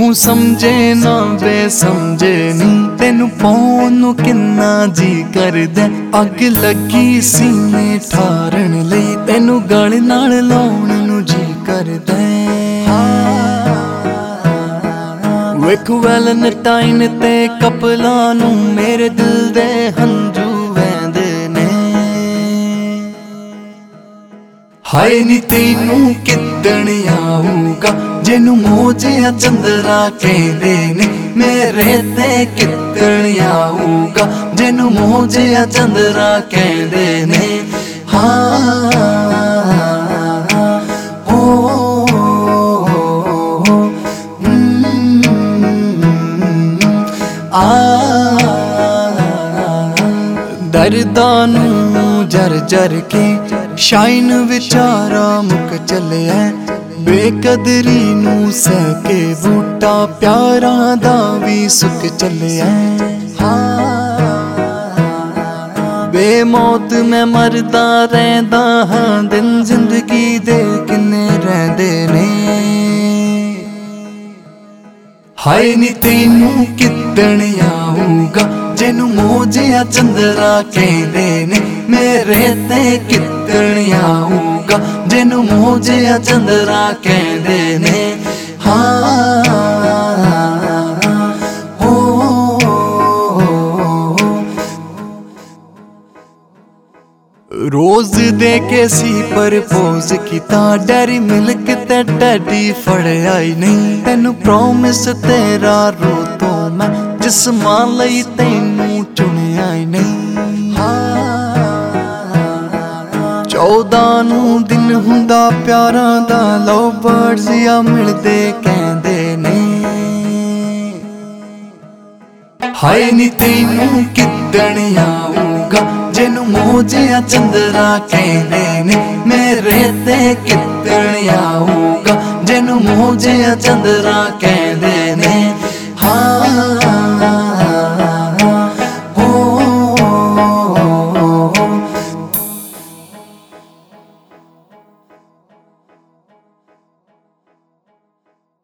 तू समझे ना वे समझे नी, तेनू पाउण नू किन्ना जी करदा। अग लगी सीने ठारन लई, तेनू गल नाल लाउण नू जी करदा। वेख वैलेंटाइन ते कपलां नू मेरे दिल दे हंजू वैंदे ने। हाय नी तैनू किदण आऊगा, जिन्नू मोजिया चंद्रा कहंदे ने। मेरे ते किदण आऊगा, जिन्नू मोजिया चंद्रा कहंदे ने। दर्दां नू जर जर के शाइन विचारा मुक चलिया। बेकदरी नू सह के बूटा प्यारा दा भी सुक चलिया। बेमौत मैं मरदा रहिंदा हां, दिन जिंदगी दे किन्ने रहिंदे ने। हाय नी तैनू किदण आऊगा, जिन्नू मोजिया चंद्रा कहंदे ने। मेरे ते किदण आऊगा, जिन्नू मोजिया चंद्रा कहंदे ने। रोज दे के सी प्रपोज कीता, डेरी मिल्क ते डैडी फड़िया ही नहीं। तेनू प्रॉमिस तेरा रो तो मैं, जिस्मां लई तैनू चुनिया ही नहीं। 14 नू दिन हुंदा प्यारां दा, लव बर्ड्स या मिलदे कहंदे ने। हाय नी तैनू किदण आऊगा, जिन्नू मोजिया चंद्रा कहंदे ने। मेरे ते किदण आऊगा, जिन्नू मोजिया चंद्रा कहंदे ने।